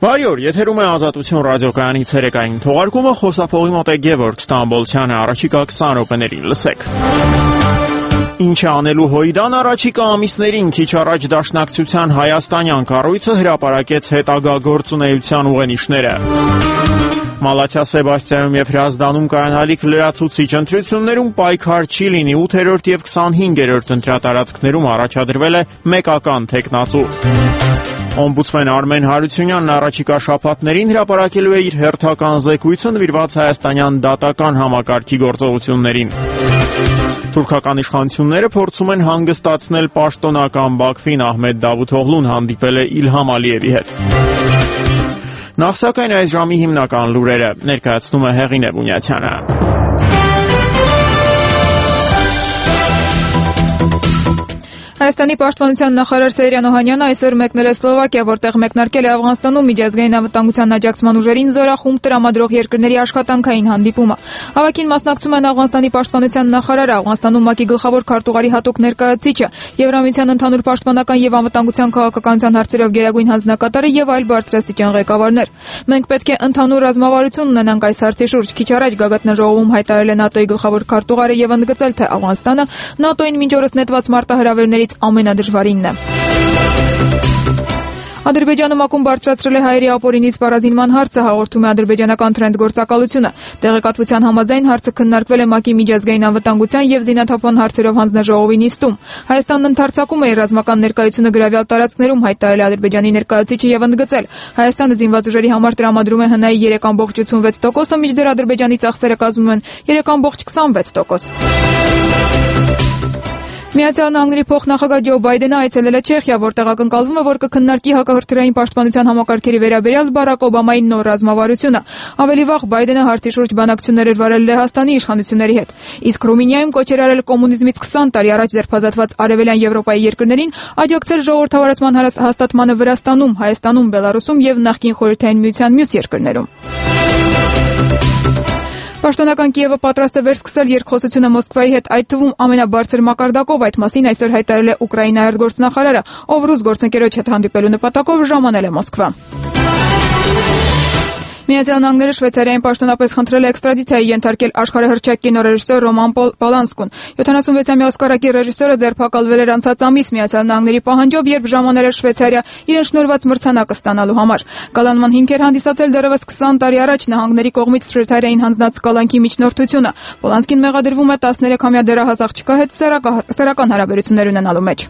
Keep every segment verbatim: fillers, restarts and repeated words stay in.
Բարի օր, եթերում է Ազատություն ռադիոկայանի ցերեկային թողարկումը, խոսափողի մոտ է Գևորգ Ստամբոլցյանը, առաջիկա քսան րոպեներին լսեք։ Ինչ է անելու Հոյդան առաջիկա ամիսներին քիչ առաջ Դաշնակցության հայաստանյան կառույցը հրապարակեց հետագա գործունեության ուղենիշները։ Մալաթիա Սեբաստիայում եւ Հրազդանում կայանալիք լրացուցիչ ընտրություններում պայքար չի լինի, ութերորդ եւ քսանհինգերորդ ընտրատարածքներում առաջադրվել է մեկական թեկնածու։ Օմբուդսմեն Արմեն Հարությունյանն առաջիկա շաբաթներին հրապարակելու է իր հերթական զեկույցը նվիրված հայաստանյան դատական համակարգի գործողություններին։ Թուրքական իշխանությունները փորձում են հանգստացնել պաշտոնական Բաքվին, Ահմեդ Դավութօղլուն հանդիպել է Իլհամ Ալիևի հետ։ Նախ սակայն այս ժամի հիմնական լուրերը ներկայացնում է Հեղինե Բունյացյանը։ Հայաստանի պաշտպանության նախարար Սեյրան Օհանյանը այսօր մեկնել է Սլովակիա, որտեղ մեկնարկել է Աֆղանստանում միջազգային անվտանգության աջակցման ուժերին զորախումբ տրամադրող երկրների աշխատանքային հանդիպումը։ Հավաքին մասնակցում են Աֆղանստանի պաշտպանության նախարարը, Աֆղանստանում ՄԱԿ-ի գլխավոր քարտուղարի հատուկ ներկայացուցիչը, Եվրամիության ընդհանուր պաշտպանական եւ անվտանգության քաղաքականության հարցերով գերագույն հանձնակատարը եւ այլ բարձրաստիճան ղեկավարներ։ Մենք պետք է ընդհանուր ռազմավարություն ունենանք այս հարցի շուրջ։ Քիչ առաջ Գագաթնաժողովում հայտարարել է ՆԱՏՕ-ի գլխավոր քարտուղարը եւ ընդգծել, թե Աֆղանստանը ՆԱՏՕ-ին մինչ օրս նետված մարտահրավերներից ամենադժվարինն է։ Ադրբեջանը ՄԱԿ-ում բարձրացրել է հայերի ապօրինի սպառազինման հարցը, հաղորդում է ադրբեջանական Թրենդ գործակալությունը։ Տեղեկատվության համաձայն հարցը քննարկվել է ՄԱԿ-ի միջազգային անվտանգության եւ զինաթափման հարցերով հանձնաժողովի նիստում։ Հայաստանն ընդարձակում է իր ռազմական ներկայությունը գրավյալ տարածքներում, հայտարարել է Ադրբեջանի ներկայացուցիչը եւ ընդգծել. Հայաստանը զինված ուժերի համար տրամադրում է ՀՆԱ-ի երեք կόμμα ութսունվեց տոկոսը, մինչդեռ Ադրբեջանի ծախսերը կազմում են երեք կόμμα քսանվեց տոկոս։ Միացյալ Նահանգների փոխնախագահ Ջո Բայդենը այցելել է Չեխիա, որտեղ ակնկալվում է, որ կքննարկի հակահրթիռային պաշտպանության համակարգերի վերաբերյալ Բարակ Օբամայի նոր ռազմավարությունը։ Ավելի վաղ Բայդենը հարցի շուրջ բանակցություններ էր վարել Լեհաստանի իշխանությունների հետ։ Իսկ Ռումինիայում կոչ էր արել կոմունիզմից քսան տարի առաջ ձերբազատված Արևելյան Եվրոպայի երկրներին աջակցել ժողովրդավարացման հաստատմանը Վրաստանում, Հայաստանում, Բելարուսում եւ նախկին Խորհրդային Միության մյուս երկրներում։ Պաշտոնական Կիևը պատրաստ է վերսկսել երկխոսությունը Մոսկվայի հետ, այդ թվում ամենաբարձր մակարդակով, այդ մասին այսօր հայտարարել է Ուկրաինայի արտգործնախարարը, ով ռուս գործընկերոջ հետ հանդիպելու նպատակով ժամանել է Մոսկվա։ Միացյալ Նահանգները Շվեյցարիային պաշտոնապես խնդրել է էքստրադիցիայի ենթարկել աշխարհահռչակ կինոռեժիսոր Ռոման Պոլանսկուն։ յոթանասունվեցամյա Օսկարակիր ռեժիսորը ձերբակալվել էր անցած ամիս Միացյալ Նահանգների պահանջով, երբ ժամանել էր Շվեյցարիա իրեն շնորհված մրցանակը ստանալու համար։ Կալանման հիմք էր հանդիսացել դեռևս քսան տարի առաջ նահանգների կողմից Շվեյցարիային հանձնած կալանքի միջնորդությունը։ Պոլանսկին մեղադրվում է տասներեքամյա դեռահաս աղջկա հետ սեռական հարաբերություններ ունենալու մեջ։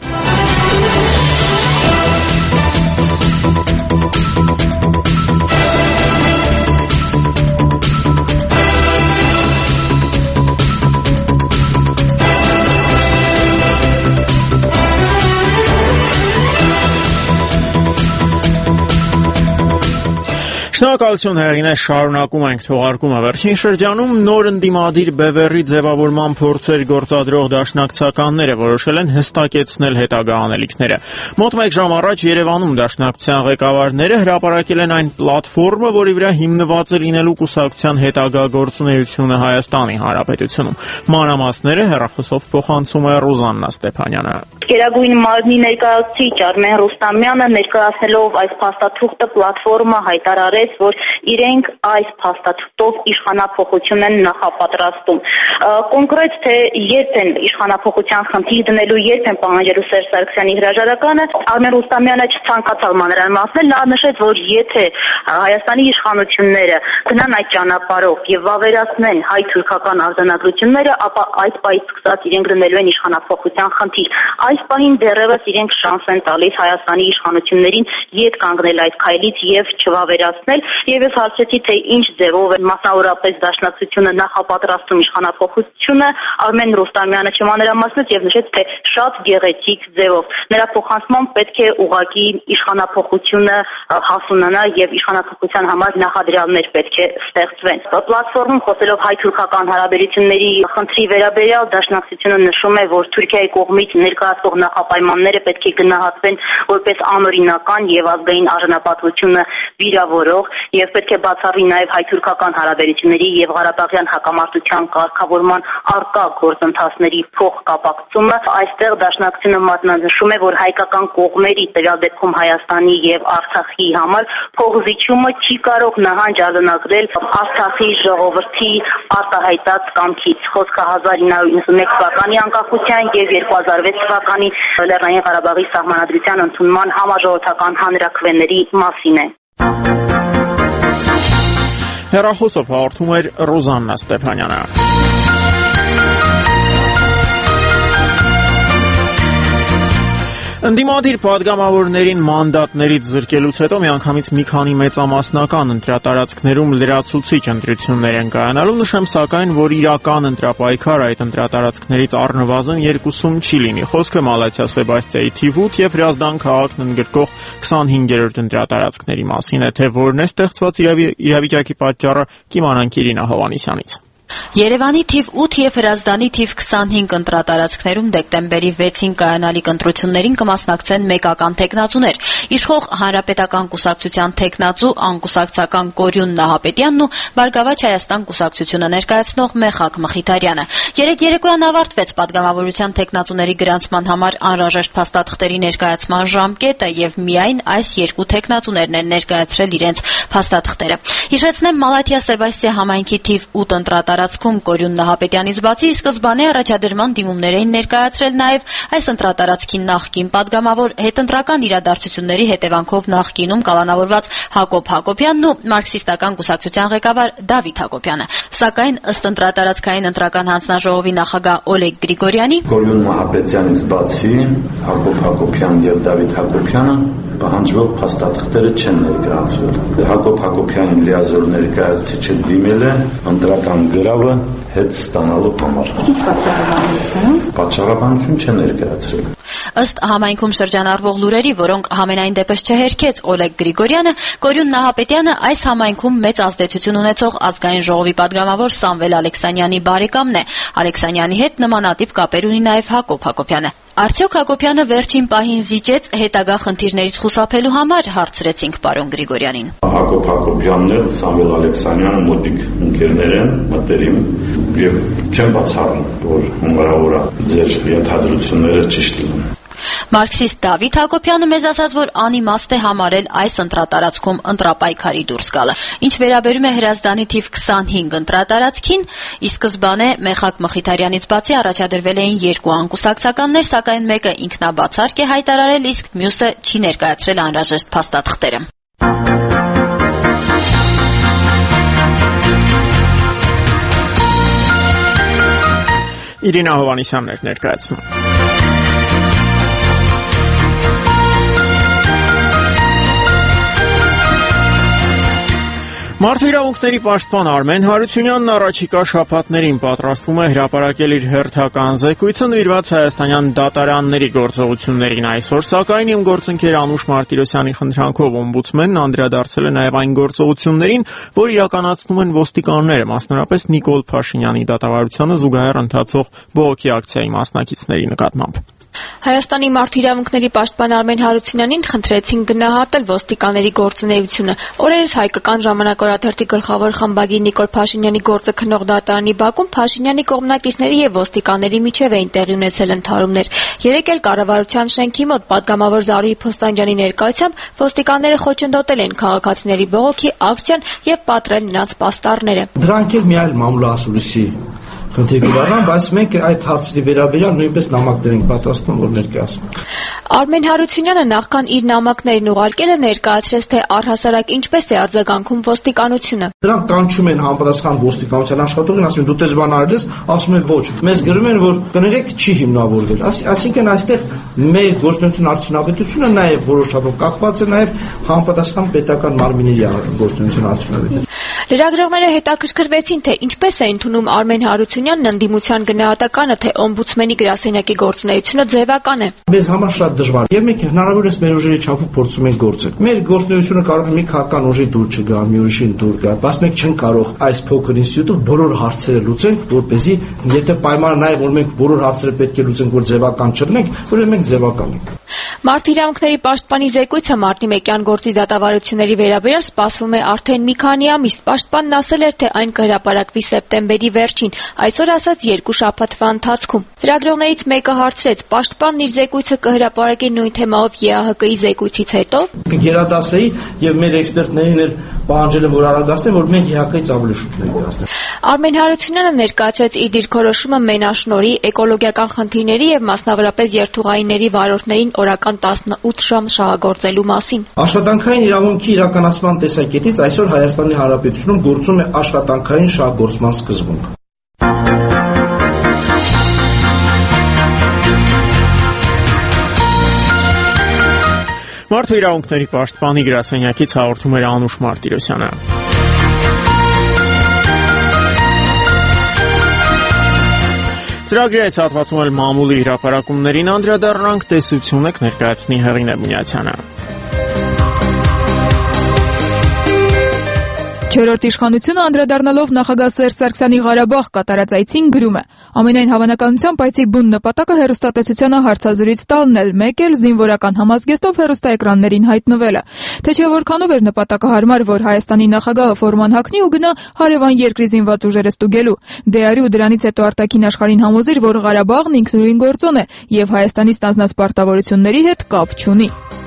Շնորհակալություն Հեղինե, շարունակում ենք թողարկումը։ Վերջին շրջանում նոր ընդդիմադիր բևեռի ձևավորման փորձեր գործադրող դաշնակցականները որոշել են հստակեցնել հետագա անելիքները։ Մոտ մեկ ժամ առաջ Երևանում դաշնակցության ղեկավարները հրապարակել են այն պլատֆորմը, որի վրա հիմնված է լինելու կուսակցության հետագա գործունեությունը Հայաստանի Հանրապետությունում։ Մանրամասները հեռախոսով փոխանցում է Ռուզաննա Ստեփանյանը։ Գերագույն մարմնի ներկայացուցիչ Արմեն Ռուստամյանը ներկայացնելով այս փաստաթուղթը պլատֆորմը հայտարարեց, որ իրենք այս փաստաթղթով իշխանափոխություն են նախապատրաստում։ Կոնկրետ թե երբ են իշխանափոխության խնդիր դնելու, երբ են պահանջելու Սերժ Սարգսյանի հրաժարականը, Արմեն Ռուստամյանը չցանկացավ մանրամասնել, նա նշեց, որ եթե Հայաստանի իշխանությունները գնան այդ ճանապարհով եւ վավերացնեն հայ-թուրքական արձանագրությունները, ապա այդ պահից սկսած իրենք դնելու են իշխանափոխության խնդիր։ Այս պահին դեռևս իրենք շանս են տալիս Հայաստանի իշխանություններին ետ կանգնել այդ քայլից եւ չվավերացնել, եւ ես հարցրեցի, թե ինչ ձևով է մասնավորապես դաշնակցությունը նախապատրաստում իշխանափոխությունը, Արմեն Ռուստամյանը չմանրամասնեց եւ նշեց, թե շատ գեղեցիկ ձևով։ Նրա փոխանցմամբ պետք է ուղղակի իշխանափոխությունը հասունանա եւ իշխանափոխության համար նախադրյալներ պետք է ստեղծվեն։ Պլատֆորմում խոսելով հայ-թուրքական հարաբերությունների խնդրի վերաբերյալ դաշնակցությունը նշում է, որ Թուրքիայի կողմից ներկայացվող նախապայմանները պետք է գնահատվեն որպես անօրինական եւ ազգային արժանապատվությունը վիրավորող, եւ պետք է բացառվի նաեւ հայ-թուրքական հարաբերությունների եւ Ղարաբաղյան հակամարտության կարգավորման արկա գործընթացների փոխկապակցումը։ Այստեղ Դաշնակցությունը մատնանշում է, որ հայկական կողմերի տվյալ դեպքում Հայաստանի եւ Արցախի համար փողզիչումը չի կարող նահանջ արձանագրել Արցախի ժողովրդի արտահայտած կամքից։ Խոսքը հազար ինը հարյուր իննսունմեկ թվականի անկախության եւ երկու հազար վեց թվականի Լեռնային Ղարաբաղի սահմանադրության ընդունման համաժողովրդական հանրաքվեների մասին է։ Հեռախոսով հաղորդում էր Ռոզաննա Ստեփանյանը։ Ընդդիմադիր պատգամավորներին մանդատներից զրկելուց հետո միանգամից մի քանի մեծամասնական ընտրատարածքներում լրացուցիչ ընտրություններ են կայանալու, նշեմ սակայն, որ իրական ընտրապայքար այդ ընտրատարածքներից առնվազն երկուսում չի լինի։ Խոսքը Մալաթիա Սեբաստիայի թիվ ութ եւ Հրազդան քաղաքն ընդգրկող քսանհինգերորդ ընտրատարածքների մասին է, թե որն է ստեղծված իրավիճակի պատճառը, կիմանանք Իրինա Հովհաննիսյանից։ Երևանի թիվ ութ եւ Հրազդանի թիվ քսանհինգ ընտրատարածքներում դեկտեմբերի վեցին կայանալիք ընտրություններին կմասնակցեն մեկական թեկնածուներ։ Իշխող Հանրապետական կուսակցության թեկնածու անկուսակցական Կորյուն Նահապետյանն ու Բարգավաճ Հայաստան կուսակցությունը ներկայացնող Մեխակ Մխիթարյանը։ Երեկ երեկոյան ավարտվեց պատգամավորության թեկնածուների գրանցման համար անհրաժեշտ փաստաթղթերի ներկայացման ժամկետը եւ միայն այս երկու թեկնածուներն են ներկայացրել իրենց փաստաթղթերը։ Հիշեցնեմ, Մալաթիա Սեբաստիա համայնքի թիվ ութ ընտրատարածքում Կորյուն Նահապետյանից բացի ի սկզբանե առաջադրման դիմումներ էին ներկայացրել նաև այս ընտրատարածքի նախկին падգամավոր հետընտրական իրադարձությունների հետևանքով նախկինում կալանավորված Հակոբ Հակոբյանն ու մարքսիստական կուսակցության ղեկավար Դավիթ Հակոբյանը։ Սակայն ըստ ընտրատարածքային ընտրական հանձնաժողովի նախագահ Օլեգ Գրիգորյանի Կորյուն Նահապետյանից բացի Հակոբ Հակոբյանն եւ Դավիթ Հակոբյանը պահանջվող փաստաթղթերը չեն ներկայացվել։ Հակոբ Հակոբյանին լիազոր ներկայացուցիչը դիմել է ընտրական գրավը հետ ստանալու համար։ Ինչ պատճառաբանություն։ Պատճառաբանություն չեն ներկայացրել։ Ըստ համայնքում շրջանառվող լուրերի, որոնք համենայն դեպս չհերքեց Օլեգ Գրիգորյանը, Կորյուն Նահապետյանը այս համայնքում մեծ ազդեցություն ունեցող ազգային ժողովի падգամավոր Սամվել Ալեքսանյանի բարեկամն է։ Ալեքսանյանի հետ նմանատիպ կապեր ունի նաև Հակոբ Հակոբյանը։ Արդյոք Հակոբյանը վերջին պահին զիջեց հետագա խնդիրներից խուսափելու համար, հարցրեցինք պարոն Գրիգորյանին։ Հակոբ Հակոբյանն էլ Սամվել Ալեքսանյանը մոտիկ ընկերներ են, մտերիմ, եւ չեմ բացառում, որ հնարավոր է ձեր ենթադրությունները ճիշտ լինեն։ Մարքսիստ Դավիթ Հակոբյանը մեզ ասաց, որ անիմաստ է համարել այս ընտրատարածքում ընտրապայքարի դուրս գալը։ Ինչ վերաբերում է Հրազդանի թիվ քսանհինգ ընտրատարածքին, ի սկզբանե Մեխակ Մխիթարյանից բացի առաջադրվել էին երկու անկուսակցականներ, սակայն մեկը ինքնաբացարկ է հայտարարել, իսկ մյուսը չի ներկայացրել անհրաժեշտ փաստաթղթերը։ Իրինա Հովհաննիսյանն էր ներկայացնում։ Մարդու իրավունքների պաշտպան Արմեն Հարությունյանն առաջիկա շաբաթներին պատրաստվում է հրապարակել իր հերթական զեկույցը նվիրված հայաստանյան դատարանների գործողություններին այսօր, սակայն իմ գործընկեր Անուշ Մարտիրոսյանի խնդրանքով օմբուդսմենն անդրադարձել է նաև այն գործողություններին, որ իրականացնում են ոստիկանները, մասնավորապես Նիկոլ Փաշինյանի դատավարությանը զուգահեռ ընթացող բողոքի ակցիայի մասնակիցների նկատմամբ։ Հայաստանի մարդու իրավունքների պաշտպան Արմեն Հարությունյանին խնդրեցին գնահատել ոստիկանների գործունեությունը։ Օրերս հայկական ժամանակօրաթերթի գլխավոր խմբագիր Նիկոլ Փաշինյանի գործը քննող դատարանի բակում Փաշինյանի կողմնակիցների եւ ոստիկանների միջև էին տեղի ունեցել ընդհարումներ։ Երեկ էլ կառավարության շենքի մոտ падգամավոր Զարուհի Փոստանջյանի ներկայությամբ ոստիկանները խոչընդոտել են քաղաքացիների բողոքի ակցիան եւ պատրել նրանց պաստառները։ Դրանք էլ մի այլ մամուլահասուլիսի խնդիր կդառնան, բայց մենք այդ հարցերի վերաբերյալ նույնպես նամակներ ենք պատրաստում, որ ներկայացնենք։ Արմեն Հարությունյանը նախքան իր նամակներն ուղարկելը ներկայացրեց, թե առհասարակ ինչպես է արձագանքում ոստիկանությունը։ Դրանք կանչում են համապատասխան ոստիկանության աշխատողին, ասում են դու դες բան արել ես, ասում են ոչ։ Մեզ գրում են, որ կներեք չի հիմնավորվել։ Այսինքն այստեղ մեր գործունեության արդյունավետությունը նաև որոշ չափով կախված է նաև համապատասխան պետական մարմինների գործունեության արդյունավետությունը։ Լրագրողները հետաքրքրվեցին, թե ինչպես է ընդունում Արմեն Հարությունյանն ընդդիմության գնահատականը, թե օմբուդսմենի գրասենյակի գործունեությունը ձևական է։ Մեզ համար շատ դժվար, եւ մենք հնարավորինս մեր ուժերի չափով փորձում ենք գործել։ Մեր գործունեությունը կարող է մի քաղաքական ուժի դուր չգա, մի ուրիշին դուր գա, բայց մենք չենք կարող այս փոքր ինստիտուտով բոլոր հարցերը լուծենք, որպեսզի եթե պայմանը նաև որ մենք բոլոր հարցերը պետք է լուծենք, որ ձևական չլինենք, ուրեմն մենք ձևական ենք։ Մարդու իրավունքների պաշտպանի զեկույցը մարտի մեկյան գործի դատավարությունների վերաբերյալ սպասվում է արդեն մի քանի ամիս։ Պաշտպանն ասել էր, թե այն կհրապարակվի սեպտեմբերի վերջին, այսօր ասած երկու շաբաթվա ընթացքում։ Լրագրողներից մեկը հարցրեց, պաշտպանն իր զեկույցը կհրապարակի նույն թեմայով Է Ա Հ Կ-ի զեկույցից հետո։ Գերադասեի եւ մեր էքսպերտներին էլ պահանջել են, որ արագացնեն, որ մենք Է Ա Հ Կ-ից ավելի շուտ ներկայացնենք։ Արմեն Հարությունյանը ներկայացրեց իր դիրքորոշումը մենաշնորհի, էկոլոգիական խնդիրների եւ մասնավորապես երթուղայինների վարորդներին օրական տասնութ ժամ շահագործելու մասին։ Աշխատանքային իրավունքի իրականացման տեսակետից այսօր Հայաստանի Հանրապետությունում գործում է աշխատանքային շահագործման սկզբունք։ Մարդու իրավունքների պաշտպանի գրասենյակից հաղորդում էր Անուշ Մարտիրոսյանը։ Ծրագրի այս հատվածում էլ մամուլի հրապարակումներին անդրադառնանք, տեսություն եք ներկայացնի Հեղինե Բունյացյանը։ Չորրորդ իշխանությունը անդրադառնալով նախագահ Սերժ Սարգսյանի Ղարաբաղ կատարած այցին գրում է. ամենայն հավանականությամբ այցի բուն նպատակը հեռուստատեսությանը հարցազրույց տալն էլ, մեկ էլ զինվորական համազգեստով հեռուստաէկրաններին հայտնվելը։ Թե չէ որքանով էր նպատակը հարմար, որ Հայաստանի նախագահը ֆորման հագնի ու գնա հարևան երկրի զինված ուժերը ստուգելու։ Դե արի ու դրանից հետո արտաքին աշխարհին համոզիր, որ Ղարաբաղն ինքնուրույն գործոն է եւ Հայաստանի ստանձնած պարտավորությունների հետ կապ չունի։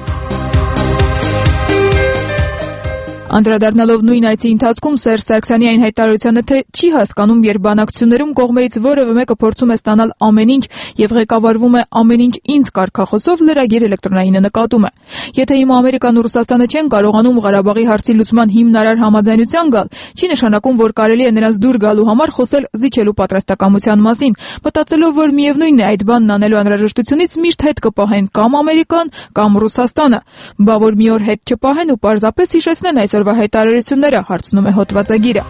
Անդրադառնալով նույն այցի ընթացքում Սերժ Սարգսյանի այն հայտարարությանը, թե չի հասկանում, երբ բանակցություններում կողմերից որևէ մեկը փորձում է ստանալ ամեն ինչ եւ ղեկավարվում է ամեն ինչ ինձ կարգախոսով, լրագիր էլեկտրոնայինը նկատում է. Եթե հիմա Ամերիկան ու Ռուսաստանը չեն կարողանում Ղարաբաղի հարցի լուծման հիմնարար համաձայնության գալ, չի նշանակում, որ կարելի է նրանց դուր գալու համար խոսել զիջելու պատրաստակամության մասին, մտածելով, որ միևնույնն է այդ բանն անելու անհրաժեշտությունից միշտ հետ կպահեն կամ Ամերիկան, կամ Ռուսաստանը, բա որ մի օր հետ չպահեն ու պարզապես հիշեցնեն այսօրվա հայտարարությունները, հարցնում է հոդվածագիրը։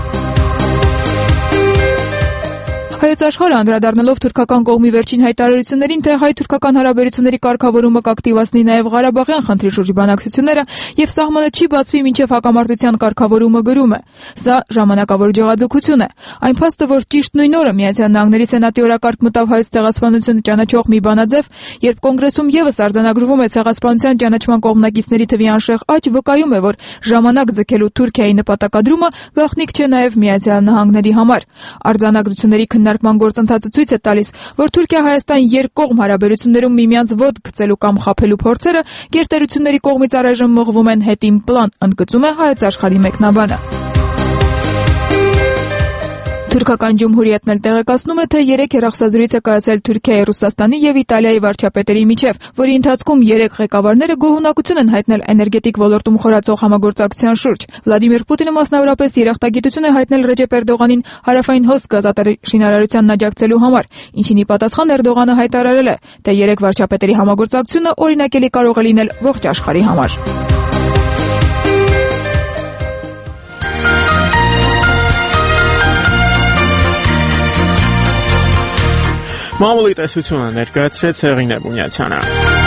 Հայոց աշխարհը անդրադառնալով թուրքական կողմի վերջին հայտարարություններին, թե հայ-թուրքական հարաբերությունների կարգավորումը կակտիվացնի նաև Ղարաբաղյան խնդրի շուրջ բանակցությունները եւ սահմանը չի բացվի մինչեւ հակամարտության կարգավորումը, գրում է. Սա ժամանակավոր ջղաձգություն է։ Այն փաստը, որ ճիշտ նույն օրը Միացյալ Նահանգների Սենատի օրակարգ մտավ հայոց ցեղասպանությունը ճանաչող մի բանաձև, երբ կոնգրեսում եւս արձանագրվում է ցեղասպանության ճանաչման կողմնակիցների թվի անշեղ աճ, վկայում է, որ ժամանակ ձգելու Թուրքիայի նպատակադրումը գաղտնիք չէ նաև Միացյալ Նահանգների համար։ Արձանագրությունների քննարկման գործընթացը ցույց է տալիս, որ Թուրքիա-Հայաստան երկկողմ հարաբերություններում միմյանց ոտք գցելու կամ խաբելու փորձերը գերտերությունների կողմից առայժմ մղվում են հետին պլան, ընդգծում է Հայոց աշխարհի մեկնաբանը։ Թուրքական ջումհուրիետն էլ տեղեկացնում է, թե երեք հեռախոսազրույց է կայացել Թուրքիայի, Ռուսաստանի եւ Իտալիայի վարչապետերի միջև, որի ընթացքում երեք ղեկավարները գոհունակություն են հայտնել էներգետիկ ոլորտում խորացող համագործակցության շուրջ։ Վլադիմիր Պուտինը մասնավորապես երախտագիտություն է հայտնել Ռեջեփ Էրդողանին հարավային հոս գազատար շինարարությանն աջակցելու համար, ինչին ի պատասխան Էրդողանը հայտարարել է, թե երեք վարչապետերի համագործակցությունը օրինակելի կարող է լինել ողջ աշխարհի համար։ Մամուլի տեսությունը ներկայացրեց Հեղինե Բունյացյանը։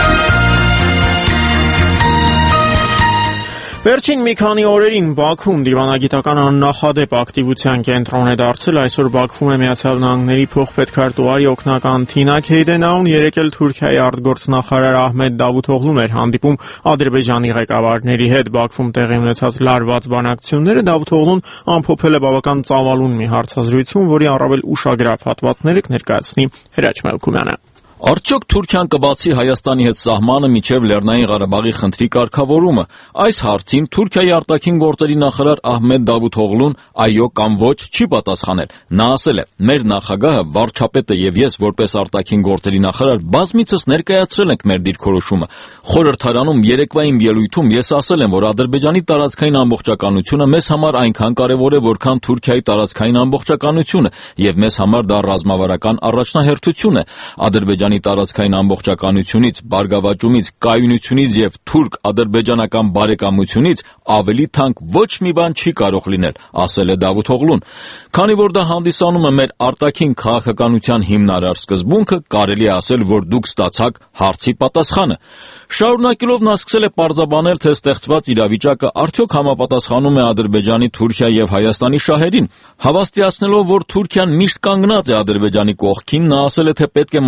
Վերջին մի քանի օրերին Բաքվում դիվանագիտական աննախադեպ ակտիվության կենտրոն է դարձել այսօր Բաքվում է Միացյալ Նահանգների փոխպետքարտուղարի օգնական Թինա Քեյդենաուն, երեկ էլ Թուրքիայի արտգործնախարար Ահմեդ Դավութօղլուն էր հանդիպում Ադրբեջանի ղեկավարների հետ։ Բաքվում տեղի ունեցած լարված բանակցությունները Դավութօղլուն ամփոփել է բավական ծավալուն մի հարցազրույցում, որի առավել ուշագրավ հատվածները կներկայացնի Հրաչ Մելքումյանը։ Արդյոք Թուրքիան կբացի Հայաստանի հետ սահմանը մինչև Լեռնային Ղարաբաղի խնդրի կարգավորումը։ Այս հարցին Թուրքիայի արտաքին գործերի նախարար Ահմեդ Դավութօղլուն այո կամ ոչ չի պատասխանել։ Նա ասել է. «Մեր նախագահը, վարչապետը եւ ես որպես արտաքին գործերի նախարար բազմիցս ներկայացրել ենք մեր դիրքորոշումը։ Խորհրդարանում երեկվային ելույթում ես ասել եմ, որ Ադրբեջանի տարածքային ամբողջականությունը մեզ համար այնքան կարևոր է, որքան Թուրքիայի տարածքային ամբողջականությունը, եւ մեզ համար դա ռազմավարական առաջնահերթություն է։ Ադրբեջանի տարածքային ամբողջականությունից, բարգավաճումից, կայունությունից եւ թուրք-ադրբեջանական բարեկամությունից ավելի թանկ ոչ մի բան չի կարող լինել», ասել է Դավութօղլուն։ Քանի որ դա հանդիսանում է մեր արտաքին քաղաքականության հիմնարար սկզբունքը, կարելի է ասել, որ դուք ստացաք հարցի պատասխանը։ Շարունակելով նա սկսել է պարզաբանել, թե ստեղծված իրավիճակը արդյոք համապատասխանում է Ադրբեջանի, Թուրքիայի եւ Հայաստանի շահերին։ Հավաստիացնելով, որ Թուրքիան միշտ կանգնած է Ադրբեջանի կողքին, նա ասել է, թե պետք է մտածել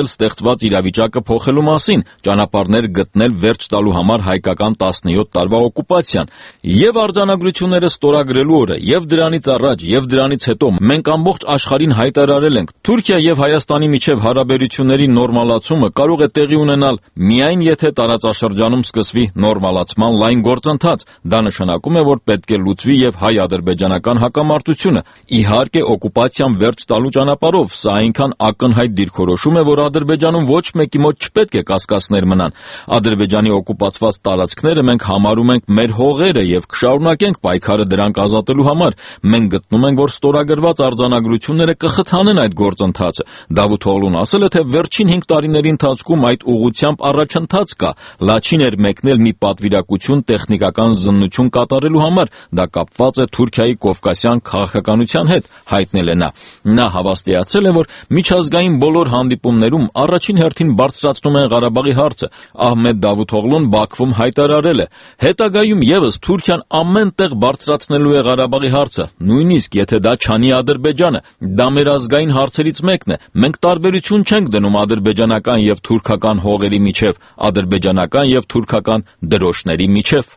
խոսել ստեղծված իրավիճակը փոխելու մասին, ճանապարհներ գտնել վերջ տալու համար հայկական տասնյոթ տարվա օկուպացիան, եւ արձանագրությունները ստորագրելու օրը, եւ դրանից առաջ, եւ դրանից հետո մենք ամբողջ աշխարհին հայտարարել ենք, Թուրքիա եւ Հայաստանի միջև հարաբերությունների նորմալացումը կարող է տեղի ունենալ միայն եթե տարածաշրջանում սկսվի նորմալացման լայն գործընթաց։ Դա նշանակում է, որ պետք է լուծվի եւ հայ-ադրբեջանական հակամարտությունը, իհարկե օկուպացիան վերջ տալու ճանապարհով։ Սա այնքան ակնհայտ դիրքորոշում է, որ Ադրբեջանում ոչ մեկի մոտ չպետք է կասկածներ մնան։ Ադրբեջանի օկուպացված տարածքները մենք համարում ենք մեր հողերը եւ կշարունակենք պայքարը դրանք ազատելու համար։ Մենք գտնում ենք, որ ստորագրված արձանագրությունները կխթանեն այդ գործընթացը։ Դավութ Օղլուն ասել է, թե վերջին հինգ տարիների ընթացքում այդ ուղղությամբ առաջընթաց կա։ Լաչին էր մեկնել մի պատվիրակություն տեխնիկական զննություն կատարելու համար։ Դա կապված է Թուրքիայի կովկասյան քաղաքականության հետ, հայտնել է նա։ Նա հավաստիացրել է, որ միջազգային բոլոր հանդիպումներում առաջին հերթին բարձրացնում են Ղարաբաղի հարցը։ Ահմեդ Դավութօղլուն Բաքվում հայտարարել է. հետագայում եւս Թուրքիան ամեն տեղ բարձրացնելու է Ղարաբաղի հարցը, նույնիսկ եթե դա չանի Ադրբեջանը։ Դա մեր ազգային հարցերից մեկն է։ Մենք տարբերություն չենք դնում ադրբեջանական եւ թուրքական հողերի միջև, ադրբեջանական եւ թուրքական դրոշների միջև։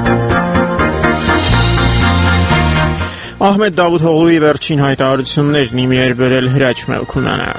Ահմեդ Դավութօղլուի վերջին հայտարարություններն իմի էր բերել Հրաչ Մելքոնյանը։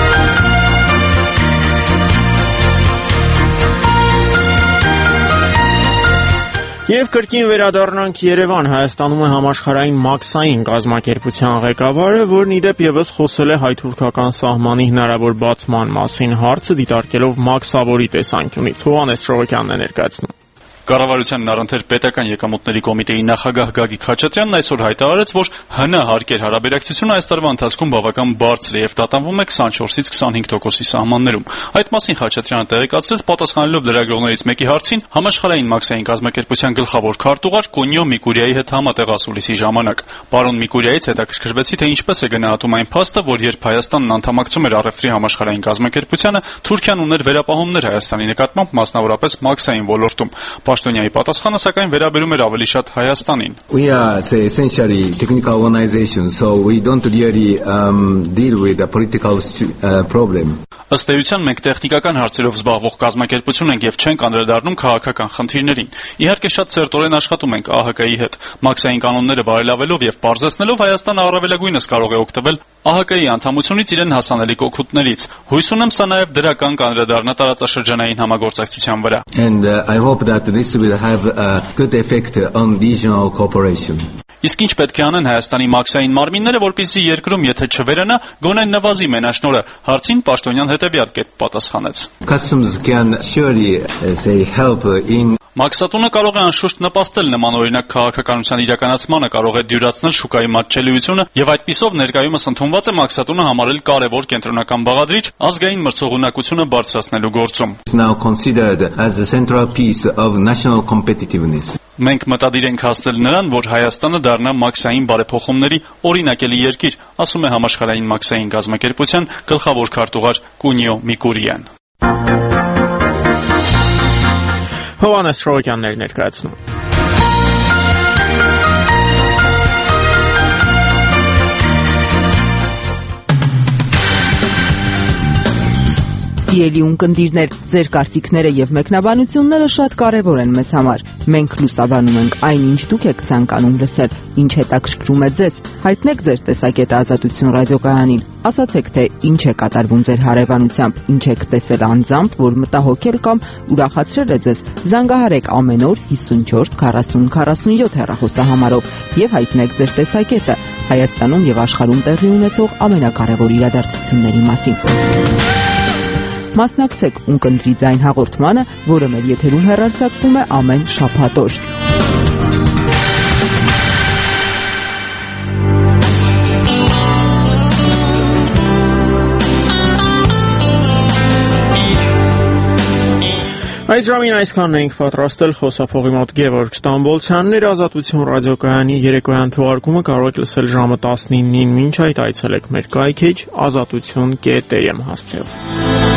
Եվ կրկին վերադառնանք Երևան։ Հայաստանում է համաշխարհային մաքսային կազմակերպության ղեկավարը, որն իդեպ եւս խոսել է հայ-թուրքական սահմանի հնարավոր բացման մասին, հարցը դիտարկելով մաքսավորի տեսանկյունից։ Հովհաննես Շողոքյանն է ներկայացնում։ Կառավարության առընթեր պետական եկամուտների կոմիտեի նախագահ Գագիկ Խաչատրյանն այսօր հայտարարեց, որ ՀՆ հարկեր հարաբերակցությունը այս տարվա ընթացքում բավական բարձր է եւ տատանվում է քսանչորսից քսանհինգ տոկոսի սահմաններում։ Այդ մասին Խաչատրյանը տեղեկացրեց, պատասխանելով լրագրողներից մեկի հարցին, համաշխարհային մաքսային կազմակերպության գլխավոր քարտուղար Կունյո Միկուրիայի հետ համատեղ ասուլիսի ժամանակ։ Պարոն Միկուրիայից հետաքրքրվեցի, թե ինչպես է գնահատում այն փաստը, որ երբ Հայաստանն անդամակցում էր առևտրի համաշխարհային կազմակերպությանը, Թուրքիան ուներ վերապահումներ Հայաստանի նկատմամբ, մասնավորապես մաքսային ոլորտում։ Պաշտոնյայի պատասխանը սակայն վերաբերում էր ավելի շատ Հայաստանին։ We are say, essentially technical organization, so we don't really um, deal with the political uh, problem. Ըստ էության մենք տեխնիկական հարցերով զբաղվող կազմակերպություն ենք եւ չենք անդրադառնում քաղաքական խնդիրներին։ Իհարկե շատ սերտորեն աշխատում ենք ԱՀԿ-ի հետ։ Մաքսային կանոնները բարելավելով եւ պարզեցնելով Հայաստանը առավելագույնս կարող է օգտվել ԱՀԿ-ի անդամությունից իրեն հասանելիք օգուտներից։ Հույս ունեմ սա նաեւ դրական կանդրադառնա տարածաշրջանային համագործակցության վրա։ And uh, I hope that this will have a good effect on regional cooperation. Իսկ ինչ պետք է անեն Հայաստանի մաքսային մարմինները, որպեսզի երկրում եթե չվերանա, գոնե նվազի մենաշնորհը։ Հարցին պաշտոնյան հետևյալ կերպ պատասխանեց. Customs can surely uh, say help in Մաքսատունը կարող է անշուշտ նպաստել նման օրինակ քաղաքականության իրականացմանը, կարող է դյուրացնել շուկայի մատչելիությունը եւ այդպիսով ներկայումս ընդունված է մաքսատունը համարել կարևոր կենտրոնական բաղադրիչ ազգային մրցողունակությունը բարձրացնելու գործում։ It's now considered as a central piece of national competitiveness. Մենք մտադիր ենք հասնել նրան, որ Հայաստանը դառնա մաքսային բարեփոխումների օրինակելի երկիր, ասում է համաշխարհային մաքսային կազմակերպության գլխավոր քարտուղար Կունյո Միկուրիան։ Հովհաննես Շողոքյանն էր ներկայացնում։ Սիրելի ունկնդիրներ, ձեր կարծիքները եւ մեկնաբանությունները շատ կարեւոր են մեզ համար։ Մենք լուսաբանում ենք այն, ինչ դուք եք ցանկանում լսել, ինչ հետաքրքրում է ձեզ։ Հայտնեք ձեր տեսակետը Ազատություն ռադիոկայանին։ Ասացեք, թե ինչ է կատարվում ձեր հարևանությամբ, ինչ եք տեսել անձամբ, որ մտահոգել կամ ուրախացրել է ձեզ։ Զանգահարեք ամեն օր հիսունչորս քառասուն քառասունյոթ հեռախոսահամարով եւ հայտնեք ձեր տեսակետը Հայաստանում եւ աշխարհում տեղի ունեցող ամենակարևոր իրադարձությունների մասին։ Մասնակցեք ունկնդրի ձայն հաղորդմանը, որը մեր եթերում հեռարձակվում է ամեն շաբաթ օր։ Այս ժամին այսքանն էինք պատրաստել, խոսափողի մոտ Գևորգ Ստամբոլցյանն էր, Ազատություն ռադիոկայանի երեկոյան թողարկումը կարող եք լսել ժամը տասնինին, մինչ այդ այցելեք մեր կայքեջ ազատություն կետ am հասցեով։